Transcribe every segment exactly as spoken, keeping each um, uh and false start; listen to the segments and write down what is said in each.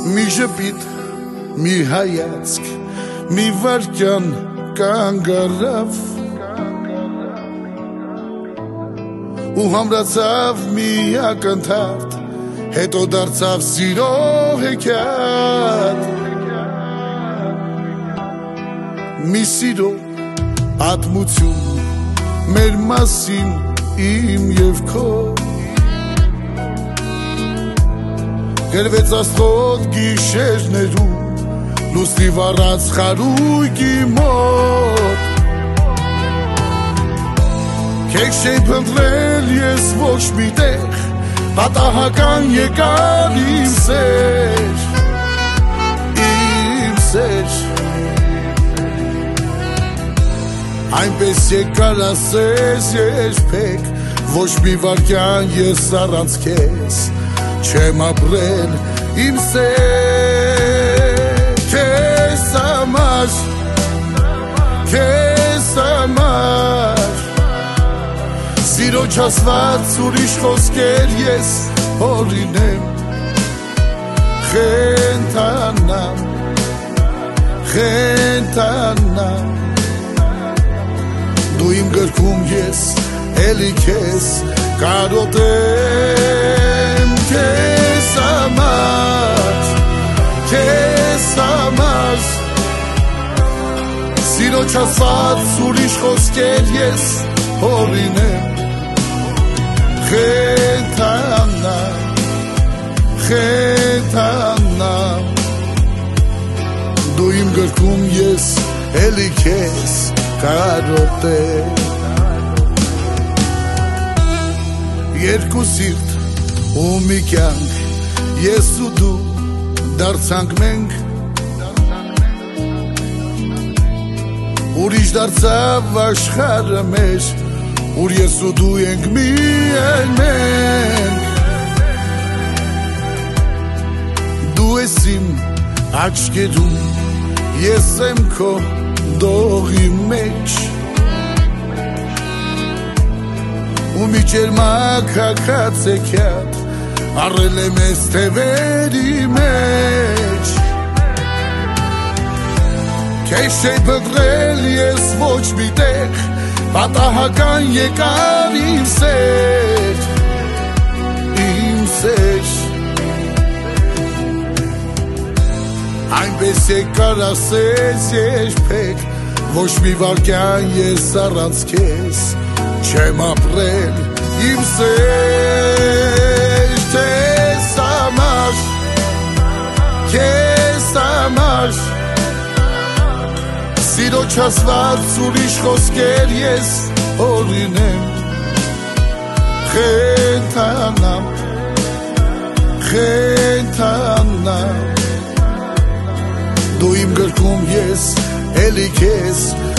մի ժպիտ, մի հայացք, մի վարքյան կանգ առավ ու համրացավ մի ակնթարթ, հետո դարձավ սիրո հեքիաթ, մի սիրո պատմություն մեր մասին իմ և քո, գրվեց աստղոտ գիշերներում լուսնի վառած խարույկի մոտ, քեզ չէի փնտրել ես ոչ մի տեղ, պատահական եկավ իմ սեր, իմ սեր, այնպես եկար ասես երբեք, ոչ մի վարքյան ես առանց քեզ չեմ ապրել իմ սեր, քեզ համար, քեզ համար, սիրո չասված ուրիշ խոսքեր ես հորինեմ, խենթանամ, խենթանամ, դու իմ գրքում ես էլի քեզ կարոտեմ, քեզ համար, քեզ համար, սիրո չասված ուրիշ խոսքեր ես հորինեմ, խենթանամ, խենթանամ, դու իմ գրքում ես էլի քեզ կարոտեմ, երկու սիրտ ու մի կյանք, ես ու դու դարձանք մենք, ուրիշ դարձավ աշխարհը մեր, ուր ես ու դու ենք միայն մենք, դու ես իմ աչքերում, ես եմ քո դողի մեջ, ու մի ջերմակ հագած հեքիաթ առել եմ ես թևերի մեջ, քեզ չէի փնտրել ես ոչ մի տեղ, պատահական եկավ իմ սեր, իմ սեր, այնպես եկար ասես երբեք, ոչ մի վարքյան ես առանց քեզ չեմ ապրել իմ սեր, քեզ համար, քեզ համար, սիրո չասված ուրիշ խոսքեր ես հորինեմ, խենթանամ, խենթանամ, դու իմ գրքում ես էլի քեզ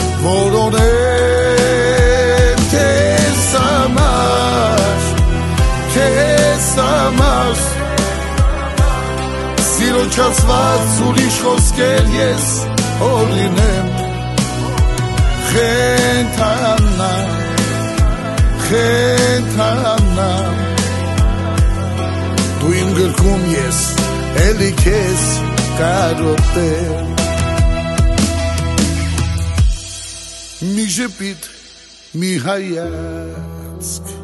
որոնեմ, քեզ համար, քեզ համար, սիրո չասված ուրիշ խոսքեր ես հորինեմ, խենթանամ, խենթանամ, դու իմ գրքում ես էլի քեզ կարոտեմ, մի ժպիտ, մի հայացք,